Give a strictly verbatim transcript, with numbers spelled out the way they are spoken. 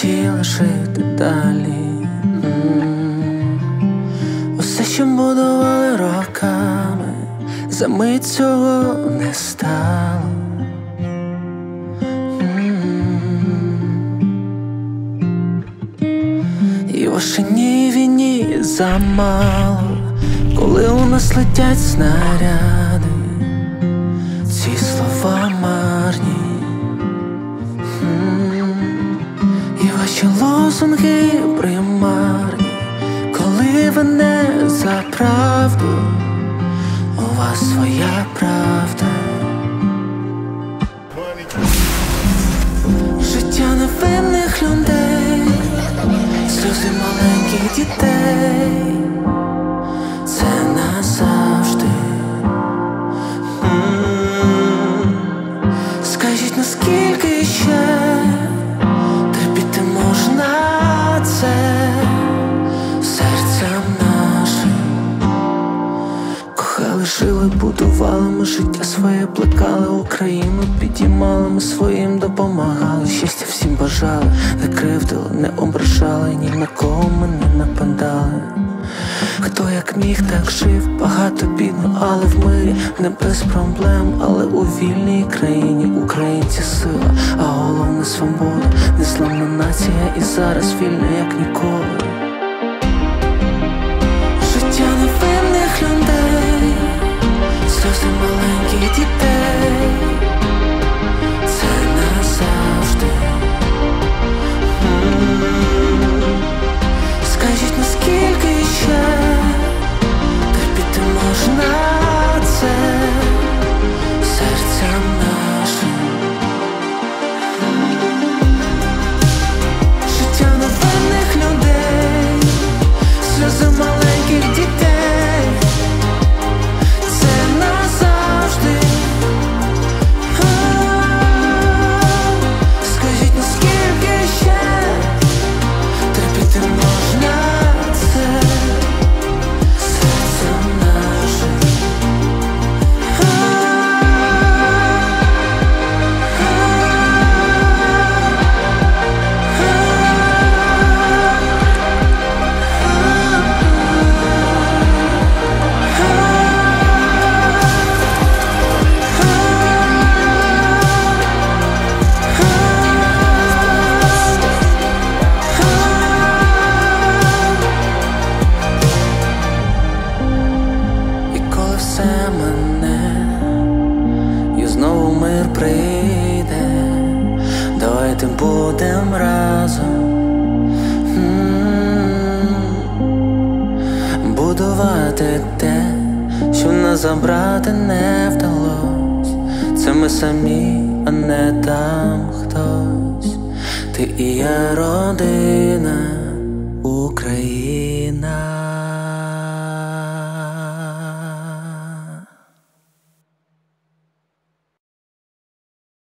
хотіла жити далі. М-м. Усе, що будували роками, за мить цього не стало. І в ошеній війні замало, коли у нас летять снаряди. Ці слова марні, м-м. І ваші лозунги примарні, коли ви не за правду, у вас своя правда. Життя невинних людей, сльози маленьких дітей, це назавжди. М-м-м. Скажіть, наскільки ще терпіти можна це серцям нашим? Кохали, жили, будували ми життя своє, плекали Україну, підіймали ми своїм, допомагали, щастя всім бажали, не кривдили, не ображали, ні на кого ми не нападали. Хто як міг, так жив, багато бідно, але в мирі, не без проблем, але у вільній країні українці сила, а головне свобода, незламна нація і зараз вільна як ніколи. Життя невинних людей, сльози маленьких дітей, це назавжди. М-м-м. Скажіть, наскільки ще терпіти можна це серцям нашим? Життя невинних людей, сльози маленьких дітей, це назавжди. Скажіть, наскільки ще терпіти можна це серцям нашим? І коли все мене, і знову мир прийде, давайте будем разом м-м-м. будувати те, що нас забрати не вдалось. Це ми самі, а не там хтось. Ти і я родина, Україна.